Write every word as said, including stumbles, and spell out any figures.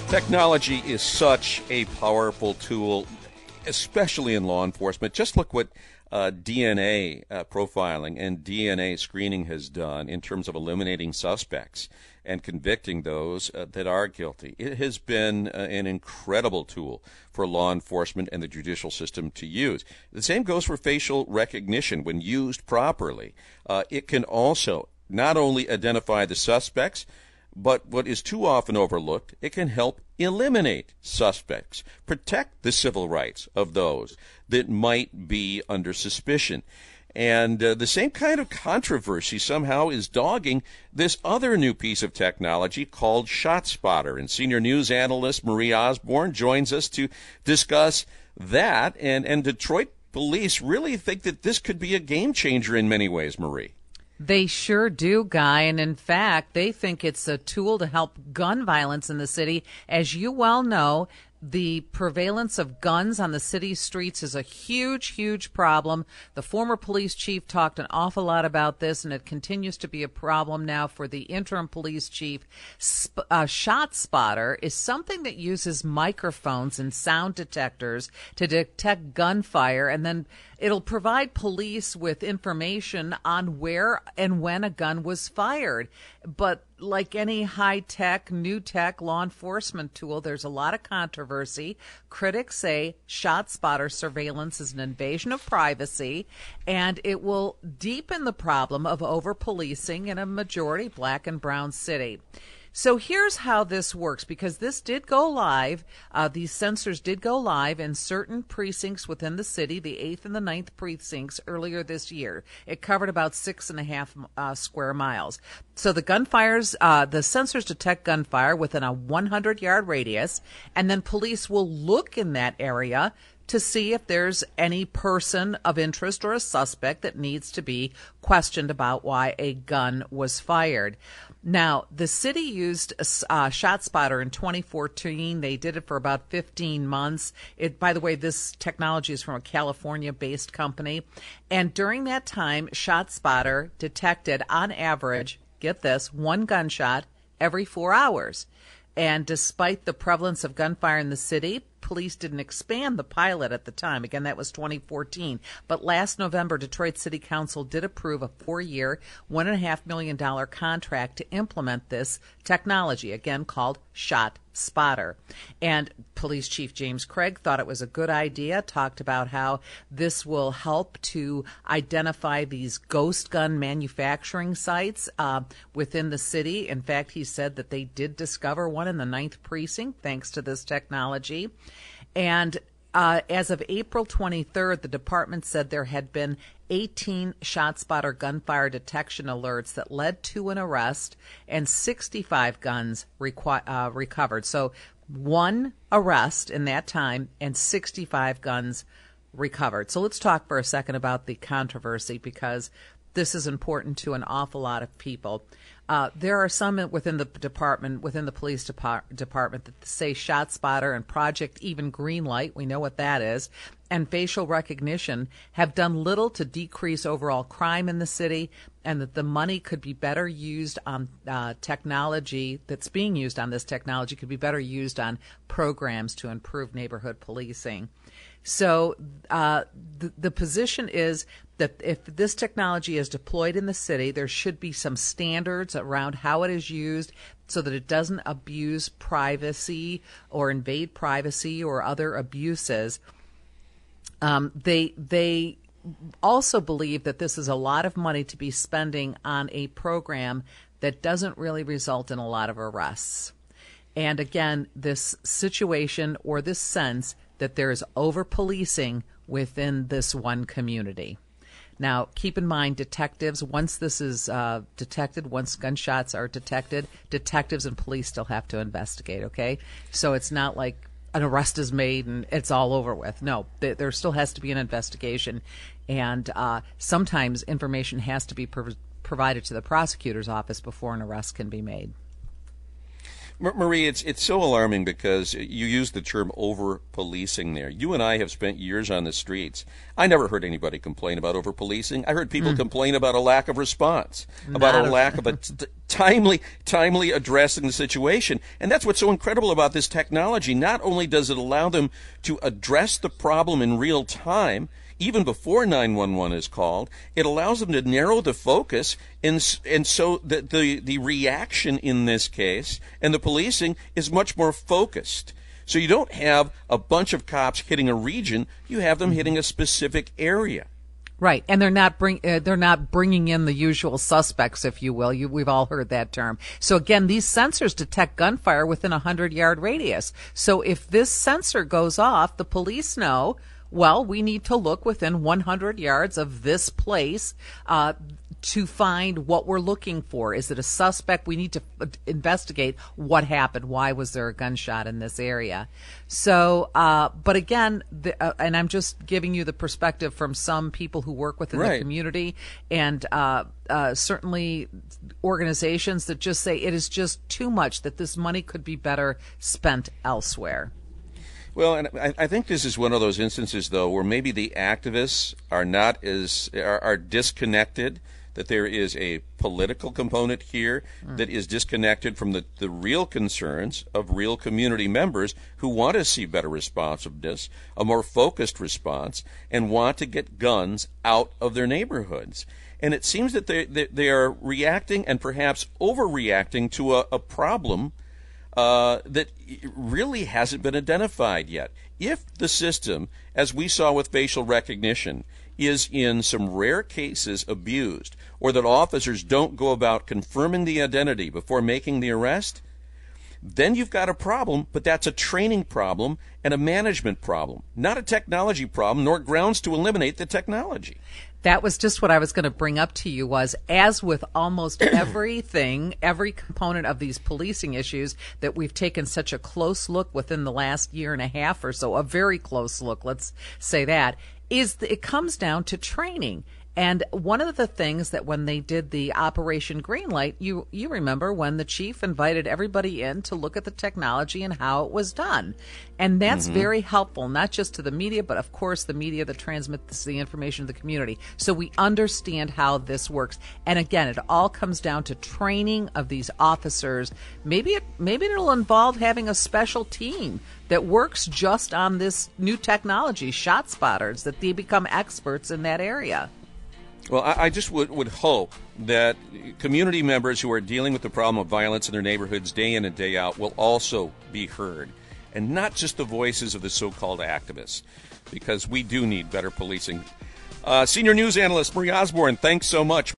Technology is such a powerful tool, especially in law enforcement. Just look what uh, D N A uh, profiling and D N A screening has done in terms of eliminating suspects and convicting those uh, that are guilty. It has been uh, an incredible tool for law enforcement and the judicial system to use. The same goes for facial recognition. When used properly, uh, it can also not only identify the suspects, but what is too often overlooked, it can help eliminate suspects, protect the civil rights of those that might be under suspicion. And uh, the same kind of controversy somehow is dogging this other new piece of technology called ShotSpotter. And senior news analyst Marie Osborne joins us to discuss that. And, and Detroit police really think that this could be a game changer in many ways, Marie. They sure do, Guy. And in fact, they think it's a tool to help gun violence in the city. As you well know, the prevalence of guns on the city streets is a huge, huge problem. The former police chief talked an awful lot about this, and it continues to be a problem now for the interim police chief. Sp- uh, ShotSpotter is something that uses microphones and sound detectors to detect gunfire, and then it'll provide police with information on where and when a gun was fired. But like any high-tech, new-tech law enforcement tool, there's a lot of controversy. Critics say ShotSpotter surveillance is an invasion of privacy, and it will deepen the problem of over-policing in a majority black and brown city. So here's how this works, because this did go live. Uh, these sensors did go live in certain precincts within the city, the eighth and the ninth precincts, earlier this year. It covered about six and a half uh, square miles. So the gunfires, uh, the sensors detect gunfire within a hundred yard radius, and then police will look in that area to see if there's any person of interest or a suspect that needs to be questioned about why a gun was fired. Now, the city used uh, ShotSpotter in twenty fourteen. They did it for about fifteen months. It, by the way, this technology is from a California-based company. And during that time, ShotSpotter detected, on average, get this, one gunshot every four hours. And despite the prevalence of gunfire in the city, police didn't expand the pilot at the time. Again, that was twenty fourteen. But last November, Detroit City Council did approve a four-year, one point five million dollars contract to implement this technology, again called ShotSpotter. And Police Chief James Craig thought it was a good idea, talked about how this will help to identify these ghost gun manufacturing sites uh, within the city. In fact, he said that they did discover one in the ninth precinct thanks to this technology. And uh, as of April twenty-third, the department said there had been eighteen ShotSpotter gunfire detection alerts that led to an arrest and sixty-five guns requ- uh, recovered. So one arrest in that time and sixty-five guns recovered. So let's talk for a second about the controversy, because this is important to an awful lot of people. Uh, there are some within the department, within the police depart- department, that say ShotSpotter and Project Even Greenlight, we know what that is, and facial recognition have done little to decrease overall crime in the city, and that the money could be better used on uh, technology that's being used on this technology could be better used on programs to improve neighborhood policing. So uh, the, the position is that if this technology is deployed in the city, there should be some standards around how it is used so that it doesn't abuse privacy or invade privacy or other abuses. Um, they they also believe that this is a lot of money to be spending on a program that doesn't really result in a lot of arrests. And again, this situation or this sense that there is over-policing within this one community. Now, keep in mind, detectives, once this is uh, detected, once gunshots are detected, detectives and police still have to investigate, okay? So it's not like an arrest is made and it's all over with. No, th- there still has to be an investigation. And uh, sometimes information has to be prov- provided to the prosecutor's office before an arrest can be made. Marie, it's it's so alarming because you use the term over-policing there. You and I have spent years on the streets. I never heard anybody complain about over-policing. I heard people mm. complain about a lack of response, Not about a, a lack of a t- timely, timely addressing the situation. And that's what's so incredible about this technology. Not only does it allow them to address the problem in real time, even before nine one one is called, it allows them to narrow the focus, and, and so the, the, the reaction in this case and the policing is much more focused. So you don't have a bunch of cops hitting a region, you have them hitting a specific area. Right, and they're not bring uh, they're not bringing in the usual suspects, if you will. You, we've all heard that term. So again, these sensors detect gunfire within a hundred-yard radius. So if this sensor goes off, the police know, well, we need to look within one hundred yards of this place uh, to find what we're looking for. Is it a suspect? We need to investigate what happened. Why was there a gunshot in this area? So, uh, but again, the, uh, and I'm just giving you the perspective from some people who work within right. the community, and uh, uh, certainly organizations that just say it is just too much, that this money could be better spent elsewhere. Well, and I, I think this is one of those instances, though, where maybe the activists are not as are, are disconnected, that there is a political component here mm. that is disconnected from the, the real concerns of real community members who want to see better responsiveness, a more focused response, and want to get guns out of their neighborhoods. And it seems that they, they, they are reacting and perhaps overreacting to a, a problem Uh, that really hasn't been identified yet. If the system, as we saw with facial recognition, is in some rare cases abused, or that officers don't go about confirming the identity before making the arrest, then you've got a problem, but that's a training problem and a management problem, not a technology problem, nor grounds to eliminate the technology. That was just what I was going to bring up to you was, as with almost everything, every component of these policing issues that we've taken such a close look within the last year and a half or so, a very close look, let's say that, is that it comes down to training. And one of the things that when they did the Operation Greenlight, you you remember when the chief invited everybody in to look at the technology and how it was done. And that's mm-hmm. very helpful, not just to the media, but of course the media that transmits the information to the community. So we understand how this works. And again, it all comes down to training of these officers. Maybe it, maybe it'll involve having a special team that works just on this new technology, shot spotters, that they become experts in that area. Well, I, I just would, would hope that community members who are dealing with the problem of violence in their neighborhoods day in and day out will also be heard, and not just the voices of the so-called activists, because we do need better policing. Uh, senior news analyst Marie Osborne, thanks so much.